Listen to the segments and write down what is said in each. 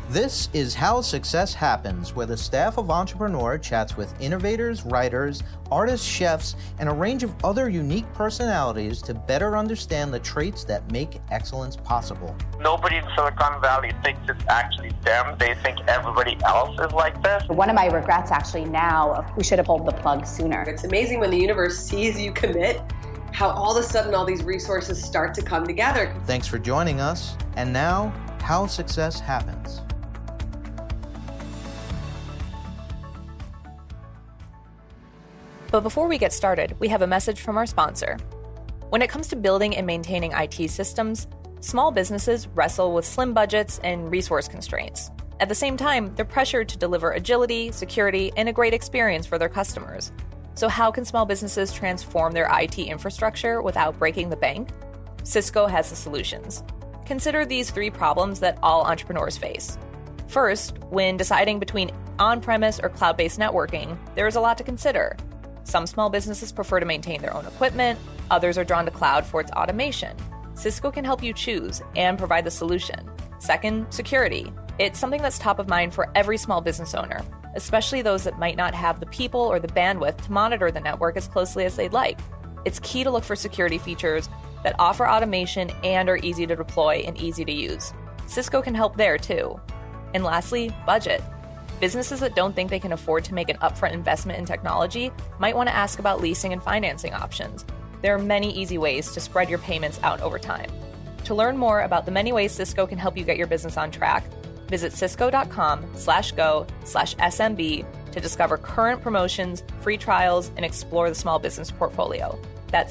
This is How Success Happens, where the staff of Entrepreneur chats with innovators, writers, artists, chefs, and a range of other unique personalities to better understand the traits that make excellence possible. Nobody in Silicon Valley thinks it's actually them. They think everybody else is like this. One of my regrets actually now, we should have pulled the plug sooner. It's amazing when the universe sees you commit, how all of a sudden all these resources start to come together. Thanks for joining us. And now, How Success Happens. But before we get started, we have a message from our sponsor. When it comes to building and maintaining IT systems, small businesses wrestle with slim budgets and resource constraints. At the same time, they're pressured to deliver agility, security, and a great experience for their customers. So how can small businesses transform their IT infrastructure without breaking the bank? Cisco has the solutions. Consider these 3 problems that all entrepreneurs face. First, when deciding between on-premise or cloud-based networking, there is a lot to consider. Some small businesses prefer to maintain their own equipment, others are drawn to cloud for its automation. Cisco can help you choose and provide the solution. Second, security. It's something that's top of mind for every small business owner, especially those that might not have the people or the bandwidth to monitor the network as closely as they'd like. It's key to look for security features that offer automation and are easy to deploy and easy to use. Cisco can help there too. And lastly, budget. Businesses that don't think they can afford to make an upfront investment in technology might want to ask about leasing and financing options. There are many easy ways to spread your payments out over time. To learn more about the many ways Cisco can help you get your business on track, visit cisco.com/go/SMB to discover current promotions, free trials, and explore the small business portfolio. That's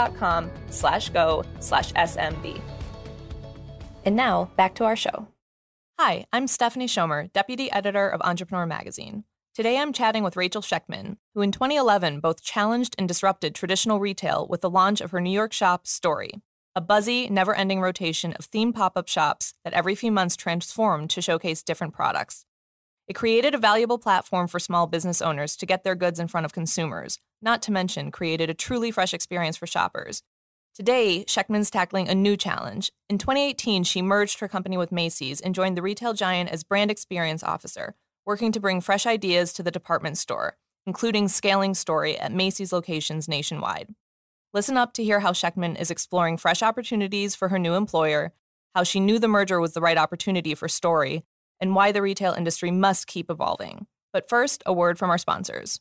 cisco.com/go/SMB. And now, back to our show. Hi, I'm Stephanie Schomer, Deputy Editor of Entrepreneur Magazine. Today I'm chatting with Rachel Shechtman, who in 2011 both challenged and disrupted traditional retail with the launch of her New York shop, Story, a buzzy, never-ending rotation of themed pop-up shops that every few months transformed to showcase different products. It created a valuable platform for small business owners to get their goods in front of consumers, not to mention created a truly fresh experience for shoppers. Today, Shechtman's tackling a new challenge. In 2018, she merged her company with Macy's and joined the retail giant as brand experience officer, working to bring fresh ideas to the department store, including scaling Story at Macy's locations nationwide. Listen up to hear how Shechtman is exploring fresh opportunities for her new employer, how she knew the merger was the right opportunity for Story, and why the retail industry must keep evolving. But first, a word from our sponsors.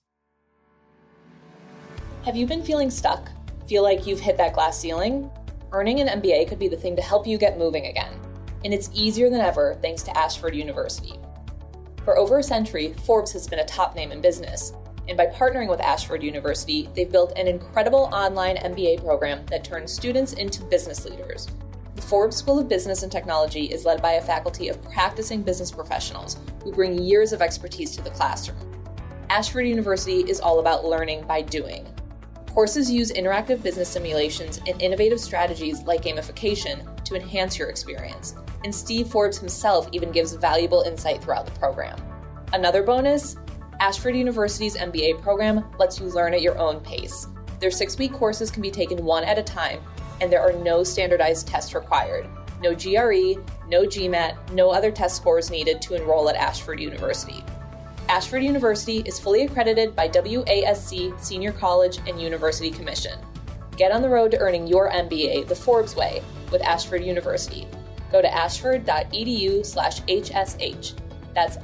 Have you been feeling stuck? Feel like you've hit that glass ceiling? Earning an MBA could be the thing to help you get moving again. And it's easier than ever thanks to Ashford University. For over a century, Forbes has been a top name in business. And by partnering with Ashford University, they've built an incredible online MBA program that turns students into business leaders. The Forbes School of Business and Technology is led by a faculty of practicing business professionals who bring years of expertise to the classroom. Ashford University is all about learning by doing. Courses use interactive business simulations and innovative strategies like gamification to enhance your experience, and Steve Forbes himself even gives valuable insight throughout the program. Another bonus, Ashford University's MBA program lets you learn at your own pace. Their 6-week courses can be taken one at a time, and there are no standardized tests required. No GRE, no GMAT, no other test scores needed to enroll at Ashford University. Ashford University is fully accredited by WASC, Senior College, and University Commission. Get on the road to earning your MBA the Forbes way with Ashford University. Go to ashford.edu/HSH. That's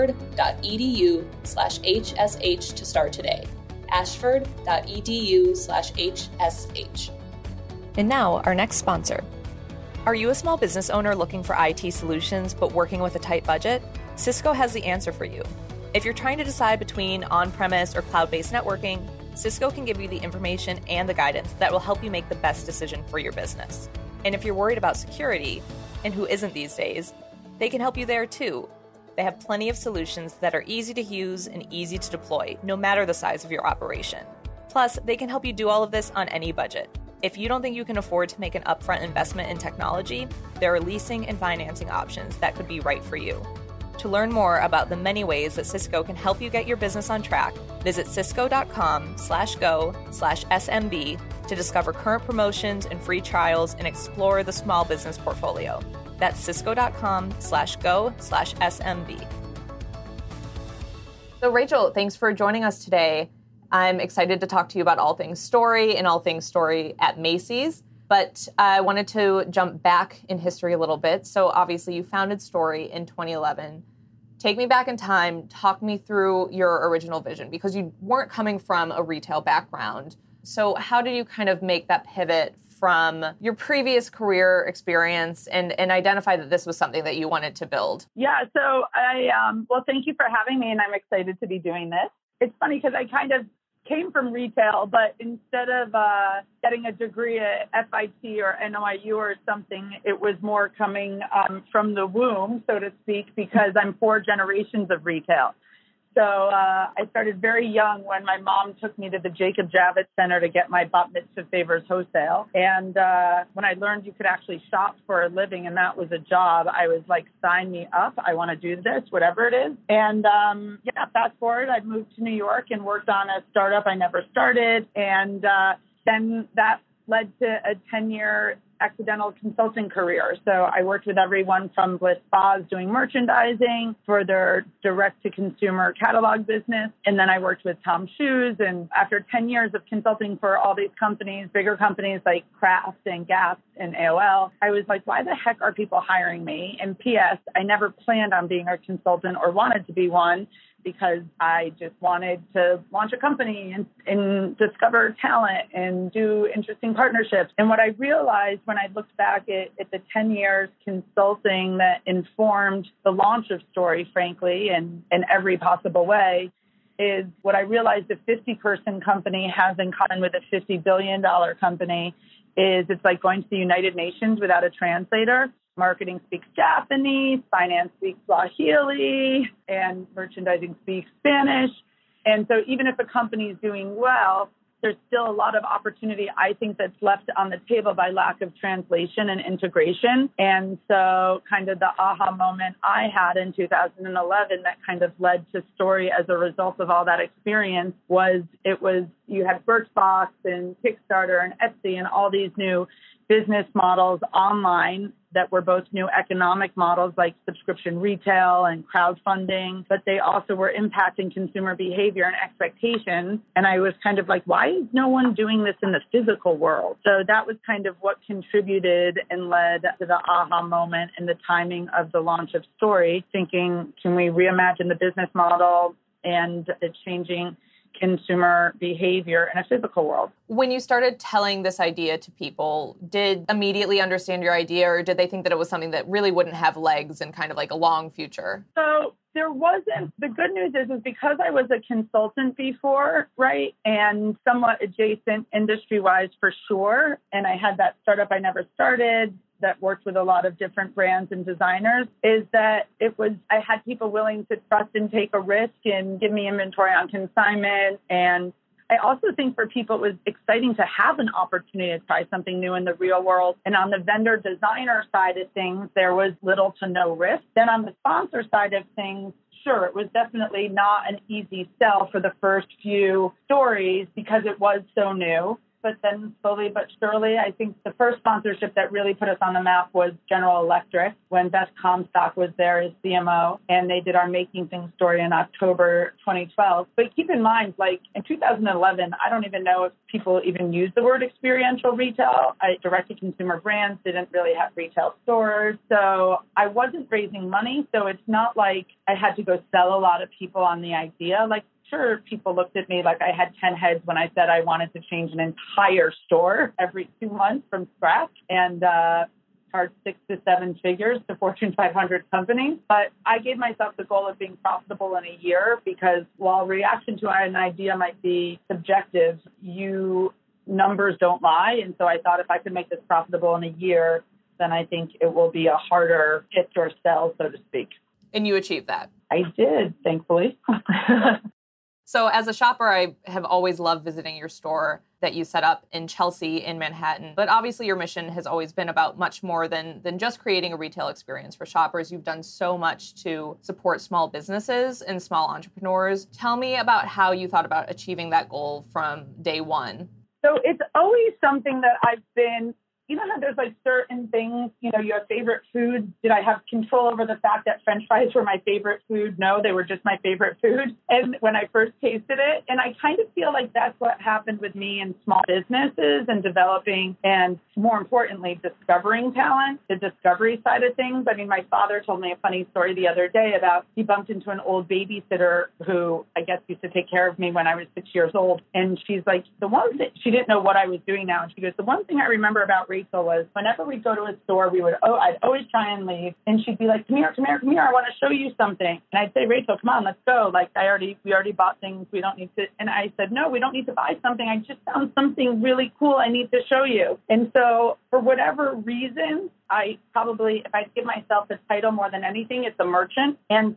ashford.edu/HSH to start today. ashford.edu/HSH. And now, our next sponsor. Are you a small business owner looking for IT solutions but working with a tight budget? Cisco has the answer for you. If you're trying to decide between on-premise or cloud-based networking, Cisco can give you the information and the guidance that will help you make the best decision for your business. And if you're worried about security, and who isn't these days, they can help you there too. They have plenty of solutions that are easy to use and easy to deploy, no matter the size of your operation. Plus, they can help you do all of this on any budget. If you don't think you can afford to make an upfront investment in technology, there are leasing and financing options that could be right for you. To learn more about the many ways that Cisco can help you get your business on track, visit cisco.com/go/SMB to discover current promotions and free trials and explore the small business portfolio. That's cisco.com/go/SMB. So Rachel, thanks for joining us today. I'm excited to talk to you about all things Story and all things Story at Macy's. But I wanted to jump back in history a little bit. So obviously you founded Story in 2011. Take me back in time, talk me through your original vision, because you weren't coming from a retail background. So how did you kind of make that pivot from your previous career experience and identify that this was something that you wanted to build? Yeah, so well, thank you for having me, and I'm excited to be doing this. It's funny because I kind of came from retail, but instead of getting a degree at FIT or NYU or something, it was more coming from the womb, so to speak, because I'm 4 generations of retail. So I started very young when my mom took me to the Jacob Javits Center to get my bat mitzvah favors wholesale. And when I learned you could actually shop for a living and that was a job, I was like, sign me up. I want to do this, whatever it is. And fast forward, I moved to New York and worked on a startup I never started. And then that led to a 10-year accidental consulting career. So I worked with everyone from Bliss Spas doing merchandising for their direct-to-consumer catalog business. And then I worked with Tom Shoes. And after 10 years of consulting for all these companies, bigger companies like Kraft and Gap and AOL, I was like, why the heck are people hiring me? And P.S., I never planned on being a consultant or wanted to be one, because I just wanted to launch a company and discover talent and do interesting partnerships. And what I realized when I looked back at the 10 years consulting that informed the launch of Story, frankly, in every possible way, is what I realized a 50-person company has in common with a $50 billion company is it's like going to the United Nations without a translator. Marketing speaks Japanese, finance speaks Swahili, and merchandising speaks Spanish. And so even if a company is doing well, there's still a lot of opportunity, I think, that's left on the table by lack of translation and integration. And so kind of the aha moment I had in 2011 that kind of led to Story as a result of all that experience you had Birchbox and Kickstarter and Etsy and all these new business models online that were both new economic models like subscription retail and crowdfunding, but they also were impacting consumer behavior and expectations. And I was kind of like, why is no one doing this in the physical world? So that was kind of what contributed and led to the aha moment and the timing of the launch of Story, thinking, can we reimagine the business model and the changing consumer behavior in a physical world? When you started telling this idea to people, did immediately understand your idea, or did they think that it was something that really wouldn't have legs and kind of like a long future? So there wasn't. The good news is because I was a consultant before, right, and somewhat adjacent industry-wise for sure, and I had that startup I never started that worked with a lot of different brands and designers, is that I had people willing to trust and take a risk and give me inventory on consignment. And I also think for people, it was exciting to have an opportunity to try something new in the real world. And on the vendor designer side of things, there was little to no risk. Then on the sponsor side of things, sure, it was definitely not an easy sell for the first few stories because it was so new. But then slowly but surely, I think the first sponsorship that really put us on the map was General Electric when Beth Comstock was there as CMO, and they did our Making Things story in October 2012. But keep in mind, like in 2011, I don't even know if people even used the word experiential retail. Direct-to-consumer brands didn't really have retail stores. So I wasn't raising money. So it's not like I had to go sell a lot of people on the idea. Like, sure, people looked at me like I had 10 heads when I said I wanted to change an entire store every 2 months from scratch and charge 6 to 7 figures to Fortune 500 companies. But I gave myself the goal of being profitable in a year because while reaction to an idea might be subjective, numbers don't lie. And so I thought if I could make this profitable in a year, then I think it will be a harder pitch or sell, so to speak. And you achieved that. I did, thankfully. So as a shopper, I have always loved visiting your store that you set up in Chelsea in Manhattan. But obviously your mission has always been about much more than just creating a retail experience for shoppers. You've done so much to support small businesses and small entrepreneurs. Tell me about how you thought about achieving that goal from day one. So it's always something that I've been you know how there's like certain things, you know, you have favorite foods. Did I have control over the fact that French fries were my favorite food? No, they were just my favorite food. And when I first tasted it, and I kind of feel like that's what happened with me in small businesses and developing and more importantly, discovering talent, the discovery side of things. I mean, my father told me a funny story the other day about he bumped into an old babysitter who I guess used to take care of me when I was 6 years old. And she's like, the one thing, she didn't know what I was doing now. And she goes, the one thing I remember about Rachel was whenever we'd go to a store, I'd always try and leave. And she'd be like, come here. I want to show you something. And I'd say, Rachel, come on, let's go. Like we already bought things. We don't need to. And I said, no, we don't need to buy something. I just found something really cool I need to show you. And so for whatever reason, I probably, if I give myself a title more than anything, it's a merchant. And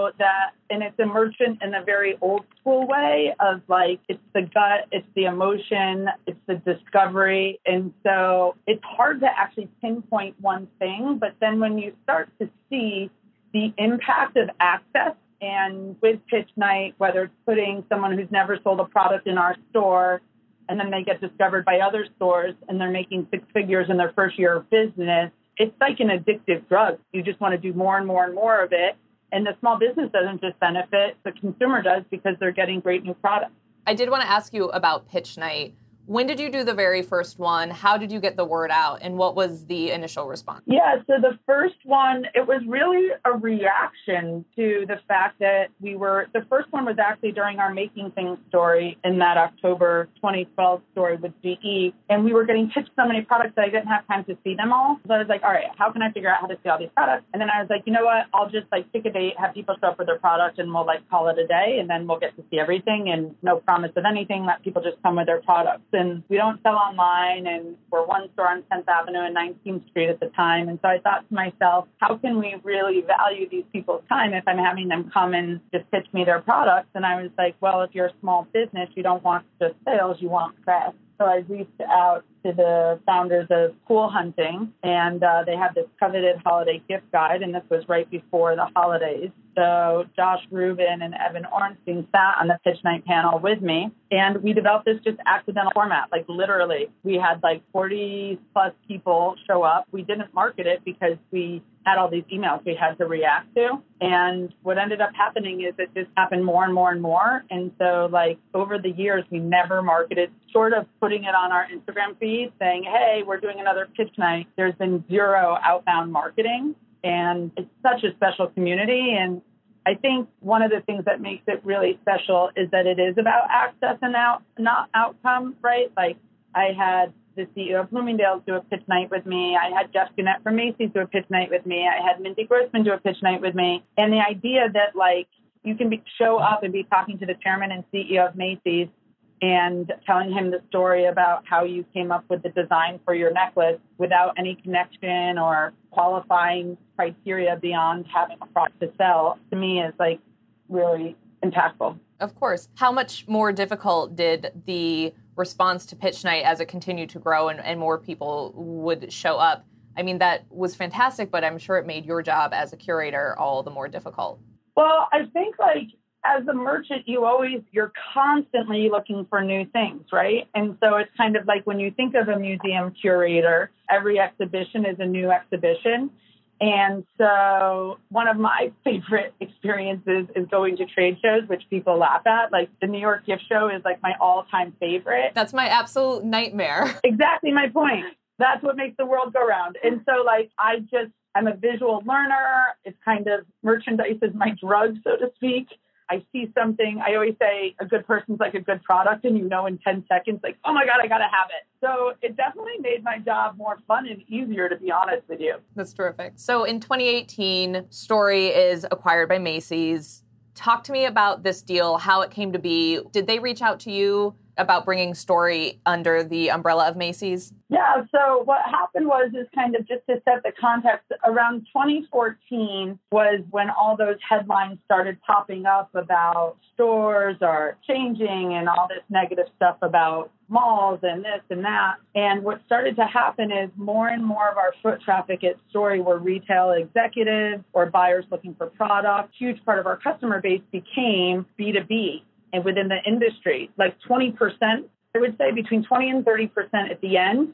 it's a merchant in a very old school way of like, it's the gut, it's the emotion, it's the discovery. And so it's hard to actually pinpoint one thing. But then when you start to see the impact of access, and with Pitch Night, whether it's putting someone who's never sold a product in our store, and then they get discovered by other stores and they're making six figures in their first year of business, it's like an addictive drug. You just want to do more and more and more of it. And the small business doesn't just benefit, the consumer does because they're getting great new products. I did want to ask you about Pitch Night. When did you do the very first one? How did you get the word out? And what was the initial response? Yeah, so the first one, it was really a reaction to the fact that the first one was actually during our Making Things story in that October 2012 story with GE. And we were getting pitched so many products that I didn't have time to see them all. So I was like, all right, how can I figure out how to see all these products? And then I was like, you know what? I'll just like pick a date, have people show up for their product, and we'll like call it a day. And then we'll get to see everything and no promise of anything. Let people just come with their products. And we don't sell online, and we're one store on 10th Avenue and 19th Street at the time. And so I thought to myself, how can we really value these people's time if I'm having them come and just pitch me their products? And I was like, well, if you're a small business, you don't want just sales, you want press. So I reached out to the founders of Cool Hunting, and they had this coveted holiday gift guide, and this was right before the holidays. So Josh Rubin and Evan Ornstein sat on the Pitch Night panel with me, and we developed this just accidental format. Like literally, we had like 40 plus people show up. We didn't market it because we had all these emails we had to react to. And what ended up happening is it just happened more and more and more. And so like over the years, we never marketed, short of putting it on our Instagram feed saying, hey, we're doing another Pitch Night. There's been zero outbound marketing. And it's such a special community. And I think one of the things that makes it really special is that it is about access and not outcome, right? Like I had the CEO of Bloomingdale's do a Pitch Night with me. I had Jeff Gannett from Macy's do a Pitch Night with me. I had Mindy Grossman do a Pitch Night with me. And the idea that like you can show up and be talking to the chairman and CEO of Macy's and telling him the story about how you came up with the design for your necklace without any connection or qualifying criteria beyond having a product to sell, to me is like really impactful. Of course. How much more difficult did the response to Pitch Night as it continued to grow and more people would show up? I mean, that was fantastic, but I'm sure it made your job as a curator all the more difficult. Well, I think like as a merchant, you're constantly looking for new things, right? And so it's kind of like when you think of a museum curator, every exhibition is a new exhibition. And so one of my favorite experiences is going to trade shows, which people laugh at. Like the New York Gift Show is like my all-time favorite. That's my absolute nightmare. Exactly my point. That's what makes the world go round. And so like I'm a visual learner. It's kind of merchandise is my drug, so to speak. I see something, I always say a good person's like a good product, and you know in 10 seconds, like, oh my God, I got to have it. So it definitely made my job more fun and easier, to be honest with you. That's terrific. So in 2018, Story is acquired by Macy's. Talk to me about this deal, how it came to be. Did they reach out to you about bringing Story under the umbrella of Macy's? Yeah, so what happened is kind of just to set the context, around 2014 was when all those headlines started popping up about stores are changing and all this negative stuff about malls and this and that. And what started to happen is more and more of our foot traffic at Story were retail executives or buyers looking for product. A huge part of our customer base became B2B. And within the industry, like 20%, I would say between 20 and 30% at the end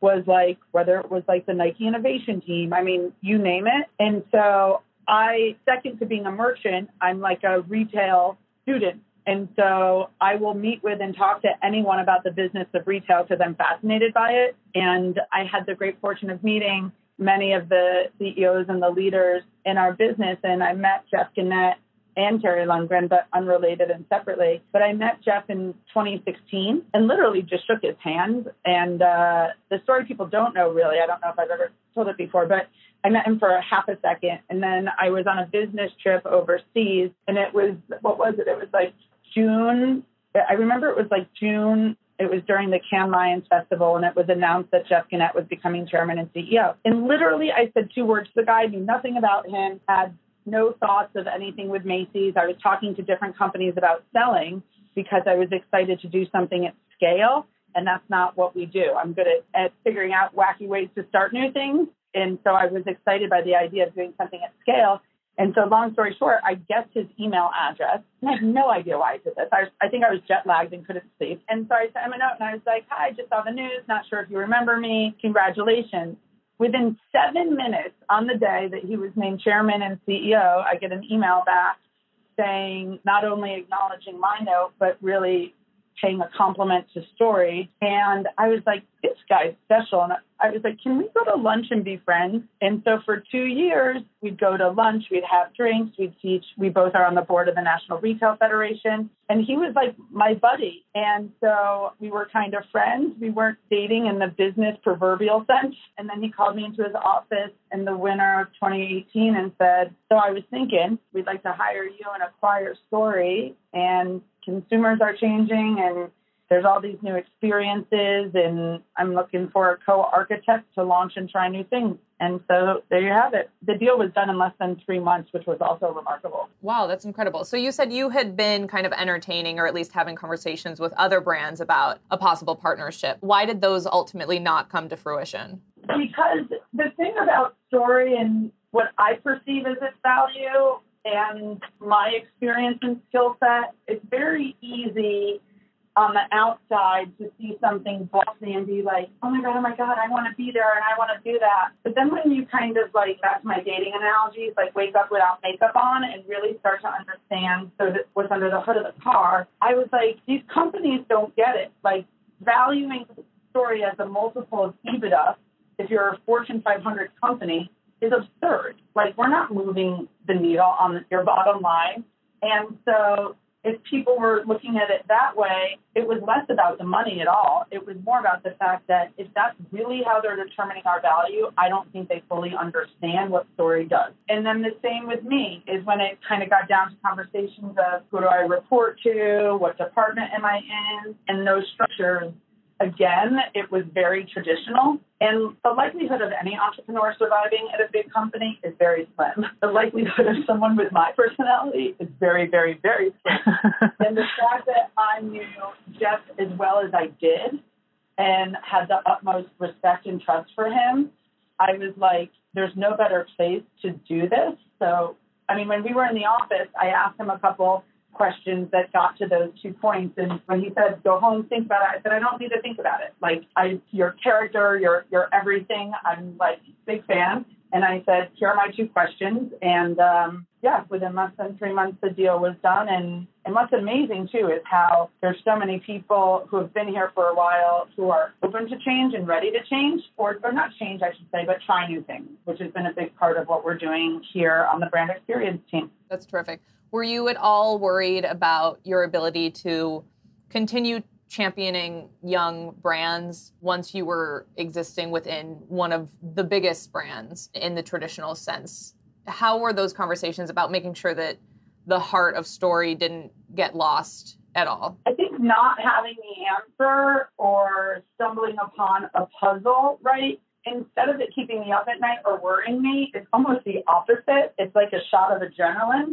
was like, whether it was like the Nike innovation team, I mean, you name it. And so second to being a merchant, I'm like a retail student. And so I will meet with and talk to anyone about the business of retail because I'm fascinated by it. And I had the great fortune of meeting many of the CEOs and the leaders in our business. And I met Jeff Gennette and Terry Lundgren, but unrelated and separately. But I met Jeff in 2016 and literally just shook his hand. And the story people don't know really, I don't know if I've ever told it before, but I met him for a half a second. And then I was on a business trip overseas, and it was, what was it? It was like June. I remember it was like June. It was during the Cannes Lions Festival, and it was announced that Jeff Gennette was becoming chairman and CEO. And literally, I said 2 words to the guy, knew nothing about him, had no thoughts of anything with Macy's. I was talking to different companies about selling because I was excited to do something at scale, and that's not what we do. I'm good at figuring out wacky ways to start new things, and so I was excited by the idea of doing something at scale. And so long story short, I guessed his email address, and I have no idea why I did this. I think I was jet lagged and couldn't sleep. And so I sent him a note, and I was like, hi, just saw the news, not sure if you remember me. Congratulations. Within 7 minutes on the day that he was named chairman and CEO, I get an email back saying, not only acknowledging my note, but really paying a compliment to Story. And I was like, this guy's special. And I was like, can we go to lunch and be friends? And so for 2 years, we'd go to lunch, we'd have drinks, we'd teach. We both are on the board of the National Retail Federation. And he was like my buddy. And so we were kind of friends. We weren't dating in the business proverbial sense. And then he called me into his office in the winter of 2018 and said, so I was thinking, we'd like to hire you and acquire Story. And consumers are changing, and there's all these new experiences, and I'm looking for a co-architect to launch and try new things. And so there you have it. The deal was done in less than 3 months, which was also remarkable. Wow, that's incredible. So you said you had been kind of entertaining or at least having conversations with other brands about a possible partnership. Why did those ultimately not come to fruition? Because the thing about Story and what I perceive as its value and my experience and skill set, it's very easy on the outside to see something bossy and be like, oh my God, I want to be there and I want to do that. But then when you kind of like, that's my dating analogies, like wake up without makeup on and really start to understand what's under the hood of the car, I was like, these companies don't get it. Like valuing Story as a multiple of EBITDA, if you're a Fortune 500 company, is absurd. Like we're not moving the needle on your bottom line. And so if people were looking at it that way, it was less about the money at all. It was more about the fact that if that's really how they're determining our value, I don't think they fully understand what Story does. And then the same with me is when it kind of got down to conversations of who do I report to, what department am I in, and those structures. Again, it was very traditional, and the likelihood of any entrepreneur surviving at a big company is very slim. The likelihood of someone with my personality is very, very, very slim. And the fact that I knew Jeff as well as I did and had the utmost respect and trust for him, I was like, there's no better place to do this. So, I mean, when we were in the office, I asked him a couple questions that got to those 2 points. And when he said, go home, think about it, I said, I don't need to think about it. Like, your character, your everything, I'm like, big fan. And I said, here are my 2 questions. And within less than 3 months, the deal was done. And what's amazing, too, is how there's so many people who have been here for a while who are open to change and ready to change, or not change, I should say, but try new things, which has been a big part of what we're doing here on the brand experience team. That's terrific. Were you at all worried about your ability to continue championing young brands once you were existing within one of the biggest brands in the traditional sense? How were those conversations about making sure that the heart of Story didn't get lost at all? I think not having the answer or stumbling upon a puzzle, right? Instead of it keeping me up at night or worrying me, it's almost the opposite. It's like a shot of adrenaline.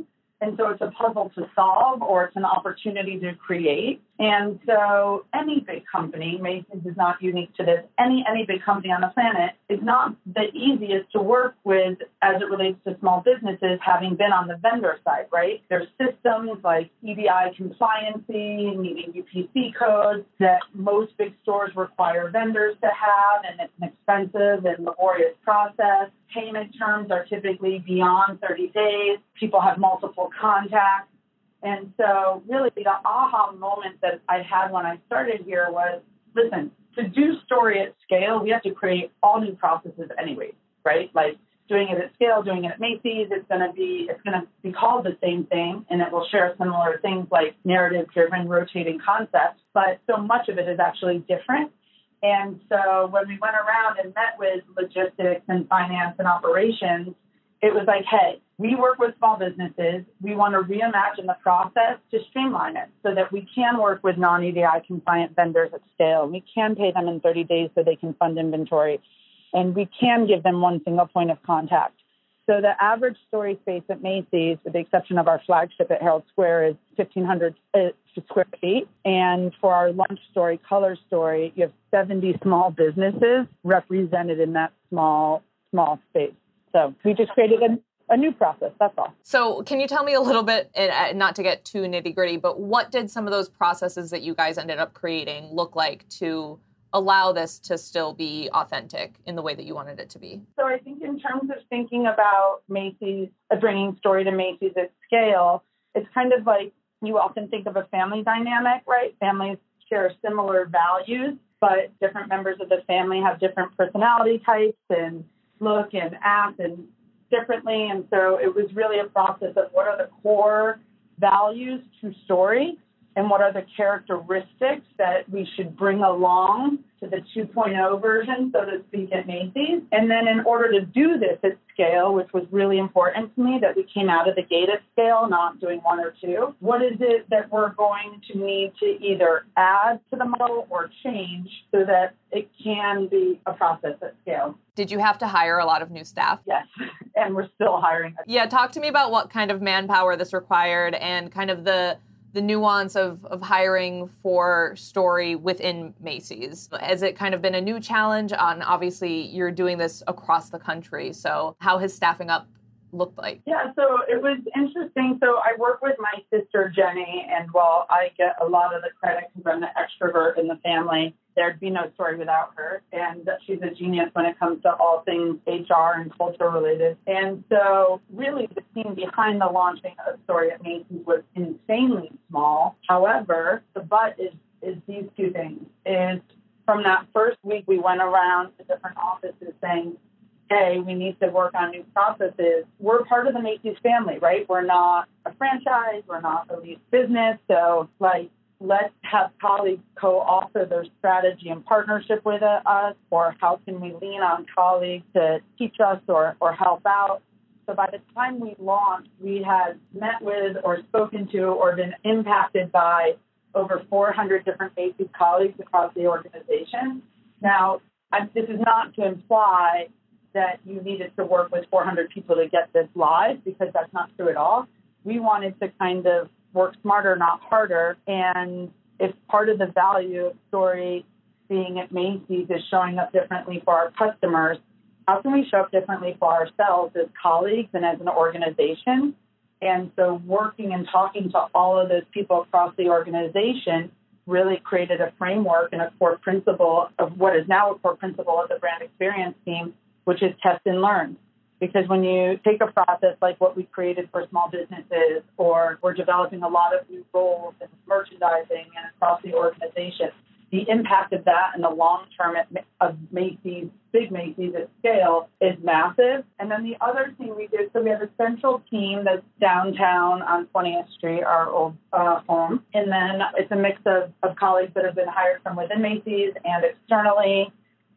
And so it's a puzzle to solve, or it's an opportunity to create. And so any big company, Macy's is not unique to this, any big company on the planet is not the easiest to work with as it relates to small businesses, having been on the vendor side, right? There's systems like EDI compliancy, needing UPC codes that most big stores require vendors to have, and it's an expensive and laborious process. Payment terms are typically beyond 30 days. People have multiple contacts. And so really the aha moment that I had when I started here was, listen, to do story at scale, we have to create all new processes anyway, right? Like doing it at scale, doing it at Macy's, it's going to be called the same thing, and it will share similar things like narrative-driven rotating concepts, but so much of it is actually different. And so when we went around and met with logistics and finance and operations, it was like, hey, we work with small businesses. We want to reimagine the process to streamline it so that we can work with non-EDI compliant vendors at scale. We can pay them in 30 days so they can fund inventory. And we can give them one single point of contact. So the average story space at Macy's, with the exception of our flagship at Herald Square, is 1,500 square feet. And for our lunch story, color story, you have 70 small businesses represented in that small space. So we just created a new process, that's all. So can you tell me a little bit, not to get too nitty gritty, but what did some of those processes that you guys ended up creating look like to allow this to still be authentic in the way that you wanted it to be? So I think in terms of thinking about Macy's, bringing story to Macy's at scale, it's kind of like you often think of a family dynamic, right? Families share similar values, but different members of the family have different personality types and look and act and differently. And so it was really a process of what are the core values to story and what are the characteristics that we should bring along to the 2.0 version, so to speak, at Macy's. And then in order to do this at scale, which was really important to me, that we came out of the gate at scale, not doing one or two, what is it that we're going to need to either add to the model or change so that it can be a process at scale? Did you have to hire a lot of new staff? Yes, and we're still hiring. Yeah, talk to me about what kind of manpower this required and kind of the nuance of hiring for story within Macy's. Has it kind of been a new challenge? Obviously, you're doing this across the country. So how has staffing up looked like? Yeah, so it was interesting. So I work with my sister, Jenny, and while I get a lot of the credit because I'm the extrovert in the family, there'd be no story without her. And she's a genius when it comes to all things HR and culture related. And so really the team behind the launching of Story at Macy's was insanely small. However, the but is these two things. Is from that first week, we went around to different offices saying, hey, we need to work on new processes. We're part of the Macy's family, right? We're not a franchise. We're not a leased business. So let's have colleagues co-author their strategy in partnership with us, or how can we lean on colleagues to teach us or help out. So by the time we launched, we had met with or spoken to or been impacted by over 400 different Macy's colleagues across the organization. Now, this is not to imply that you needed to work with 400 people to get this live, because that's not true at all. We wanted to kind of work smarter, not harder. And if part of the value of story being at Macy's is showing up differently for our customers, how can we show up differently for ourselves as colleagues and as an organization? And so working and talking to all of those people across the organization really created a framework and a core principle of what is now a core principle of the brand experience team, which is test and learn. Because when you take a process like what we created for small businesses, or we're developing a lot of new roles in merchandising and across the organization, the impact of that in the long term of Macy's, big Macy's at scale, is massive. And then the other thing we did, so we have a central team that's downtown on 20th Street, our old home. And then it's a mix of colleagues that have been hired from within Macy's and externally.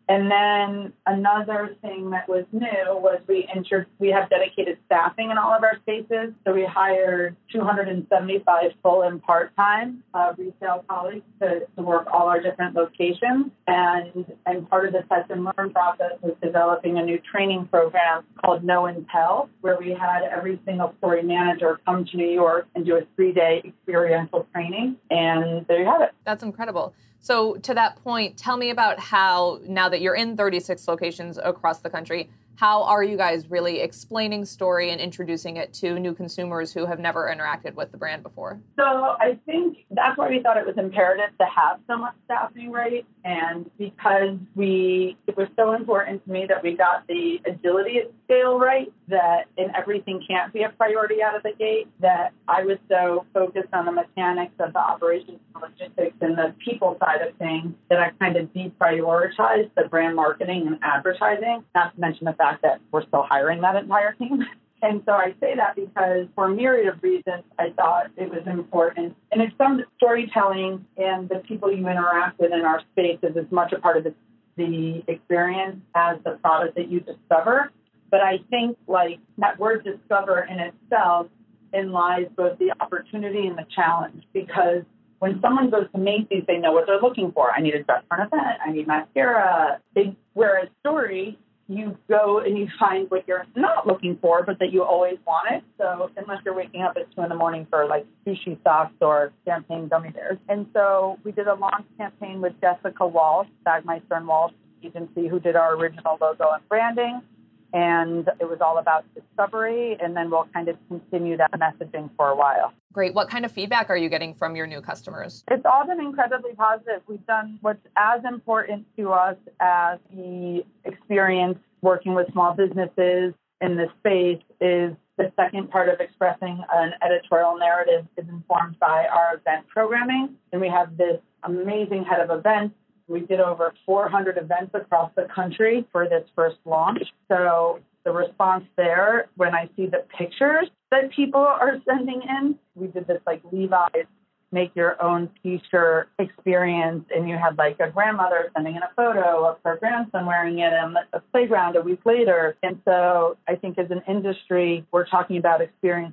And then another thing that was new was we have dedicated staffing in all of our spaces. So we hired 275 full and part-time retail colleagues to work all our different locations. And part of the test and learn process was developing a new training program called Know and Tell, where we had every single Story manager come to New York and do a 3-day experiential training. And there you have it. That's incredible. So to that point, tell me about how, now that you're in 36 locations across the country, how are you guys really explaining Story and introducing it to new consumers who have never interacted with the brand before? So I think that's why we thought it was imperative to have so much staffing, right? And because it was so important to me that we got the agility at scale right, that everything can't be a priority out of the gate, that I was so focused on the mechanics of the operations and logistics and the people side of things that I kind of deprioritized the brand marketing and advertising, not to mention the fact that we're still hiring that entire team. And so I say that because for a myriad of reasons, I thought it was important. And it's some storytelling and the people you interact with in our space is as much a part of the experience as the product that you discover. But I think like that word discover in itself lies both the opportunity and the challenge, because when someone goes to Macy's, they know what they're looking for. I need a dress for an event. I need mascara. Whereas Story, you go and you find what you're not looking for, but that you always wanted. So unless you're waking up at 2 a.m. for like sushi socks or champagne gummy bears. And so we did a launch campaign with Jessica Walsh, Bagmeister & Walsh agency, who did our original logo and branding. And it was all about discovery. And then we'll kind of continue that messaging for a while. Great. What kind of feedback are you getting from your new customers? It's all been incredibly positive. We've done what's as important to us as the experience working with small businesses in this space is the second part of expressing an editorial narrative is informed by our event programming. And we have this amazing head of events. We did over 400 events across the country for this first launch. So the response there, when I see the pictures that people are sending in, we did this like Levi's make your own t-shirt experience, and you had like a grandmother sending in a photo of her grandson wearing it on a playground a week later. And so I think as an industry, we're talking about experience,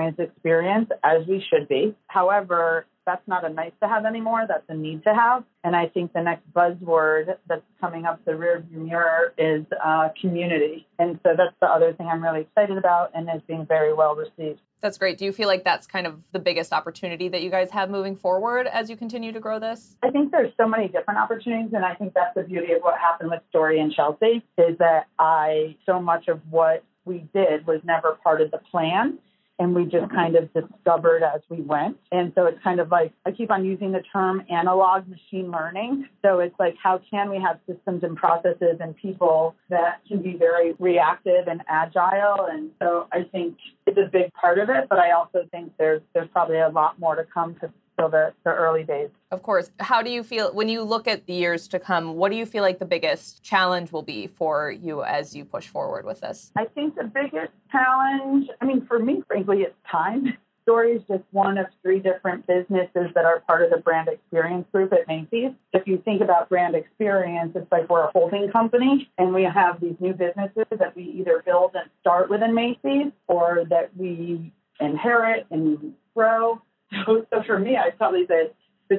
as we should be. However, that's not a nice to have anymore. That's a need to have. And I think the next buzzword that's coming up the rearview mirror is community. And so that's the other thing I'm really excited about and is being very well received. That's great. Do you feel like that's kind of the biggest opportunity that you guys have moving forward as you continue to grow this? I think there's so many different opportunities. And I think that's the beauty of what happened with Story and Chelsea is that so much of what we did was never part of the plan. And we just kind of discovered as we went. And so it's kind of like, I keep on using the term analog machine learning. So it's like, how can we have systems and processes and people that can be very reactive and agile? And so I think it's a big part of it, but I also think there's probably a lot more to come because still the early days. Of course. How do you feel when you look at the years to come? What do you feel like the biggest challenge will be for you as you push forward with this? I think the biggest challenge, for me, frankly, it's time. Story is just one of 3 different businesses that are part of the brand experience group at Macy's. If you think about brand experience, it's like we're a holding company and we have these new businesses that we either build and start within Macy's or that we inherit and grow. So for me, I'd probably say the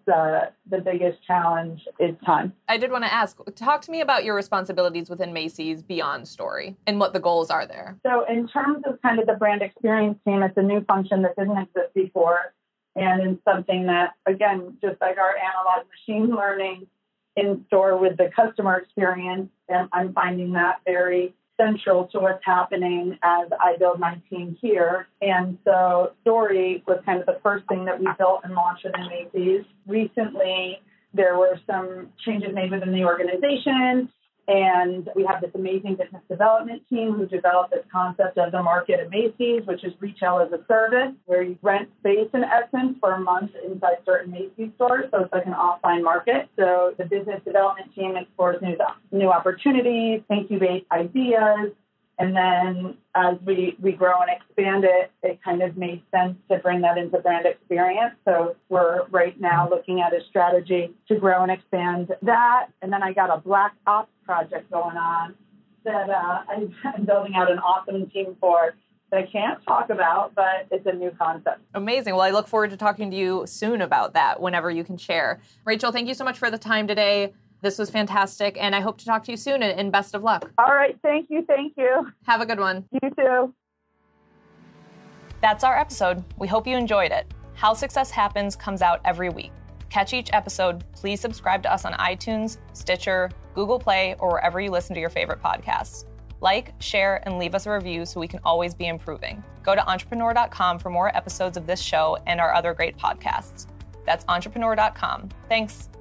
biggest challenge is time. I did want to ask, talk to me about your responsibilities within Macy's beyond Story and what the goals are there. So in terms of kind of the brand experience team, it's a new function that didn't exist before. And it's something that, again, just like our analog machine learning in store with the customer experience, and I'm finding that very central to what's happening as I build my team here. And so Story was kind of the first thing that we built and launched within Macy's. Recently, there were some changes made within the organization, and we have this amazing business development team who developed this concept of the market at Macy's, which is retail as a service, where you rent space in essence for a month inside certain Macy's stores. So it's like an offline market. So the business development team explores new opportunities, incubates ideas, And then as we grow and expand it, it kind of made sense to bring that into brand experience. So we're right now looking at a strategy to grow and expand that. And then I got a Black Ops project going on that I'm building out an awesome team for that I can't talk about, but it's a new concept. Amazing. Well, I look forward to talking to you soon about that whenever you can share. Rachel, thank you so much for the time today. This was fantastic, and I hope to talk to you soon, and best of luck. All right. Thank you. Thank you. Have a good one. You too. That's our episode. We hope you enjoyed it. How Success Happens comes out every week. Catch each episode. Please subscribe to us on iTunes, Stitcher, Google Play, or wherever you listen to your favorite podcasts. Like, share, and leave us a review so we can always be improving. Go to entrepreneur.com for more episodes of this show and our other great podcasts. That's entrepreneur.com. Thanks.